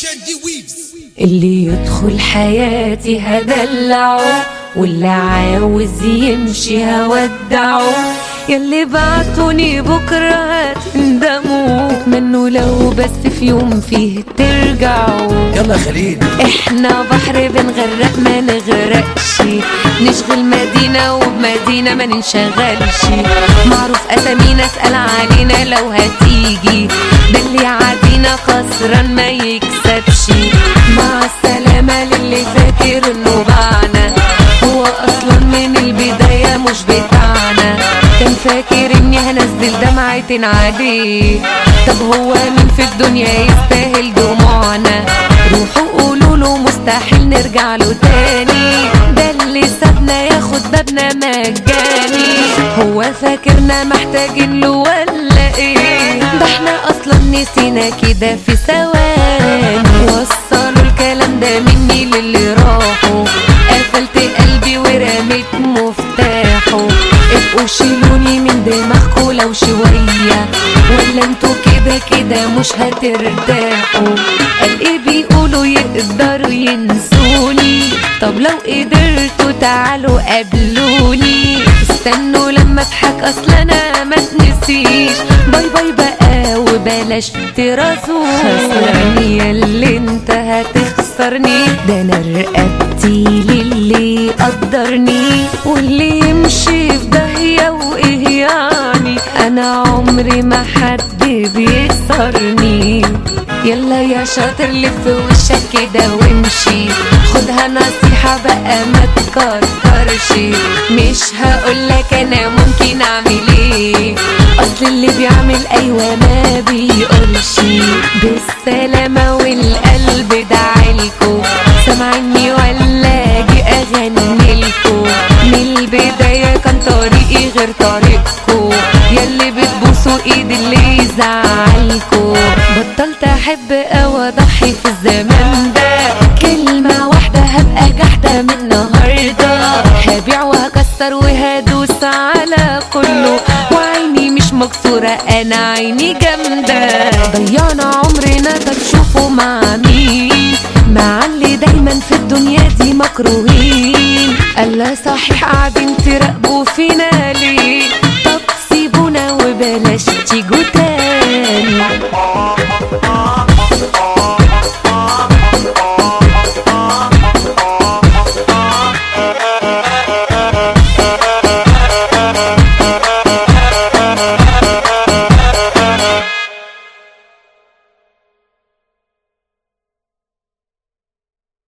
اللي يدخل حياتي هدلعه، واللي عاوز يمشي هودعه، ياللي بعتوني بكرة هتندموا، اتمنوا لو بس في يوم فيه ترجعوا. يلا خليل، احنا بحر بنغرق ما نغرقش، نشغل مدينة وبمدينة ما ننشغلش، معروف اسامينا اسأل علينا لو هتيجي، ده اللي عادينا خسران ما يكسبش. مع السلامة للي فاكر انه باعنا، هو اصلا من البداية مش بتاعنا، كان فاكر اني هنزل دمعتين عليه، طب هو مين في الدنيا يستاهل دموعنا؟ روحوا قولوله مستحيل نرجع له تاني، ده اللي سابنا ياخد بابنا مجاني، هو فاكرنا محتاجين له ولا ايه؟ ده احنا اصلا نسينا كده في ثواني، وصلوا الكلام ده مني للي راحوا، قفلت قلبي ورميت مفتاحه، ابقوا شيلوني من دماغكوا لو شوية، ولا انتوا كده كده مش هترتاحوا. قال ايه بيقولوا يقدروا ينسوني، طب لو قدرتوا تعالوا قابلوني، استنوا لما اضحك اصل انا ما تنسيش، باي باي بقى وبلاش ترازوني، خسرني ياللي انت هتخسرني، ده انا رقبتي للي قدرني، واللي يمشي في داهية وايه يعني، انا عمري ما حد بيكسرني. يلا يا شاطر لف وشك كده وامشي، خدها نصيحة بقى ما تكترش، مش هقولك انا ممكن اعمل ايه، اصل اللي بيعمل ايوه ما بيقولش. بالسلامة والقلب دعالكوا، سامعني ولا اجي اغنيلكوا، من البداية كان طريقي غير طريقكوا، ياللي بتبوسوا ايد اللي يزعلكوا، بطلت احب او اضحي في الزمان ده، كلمة واحدة هبقى جحدة من النهاردة، هبيع وهكسر وهدوس على كله، وعيني مش مكسورة انا عيني جامدة، ضيعنا عمرنا ده تشوفوا مع مين، مع اللي دايما في الدنيا دي مكروهين، الله صحيح قاعدين تراقبوا فينا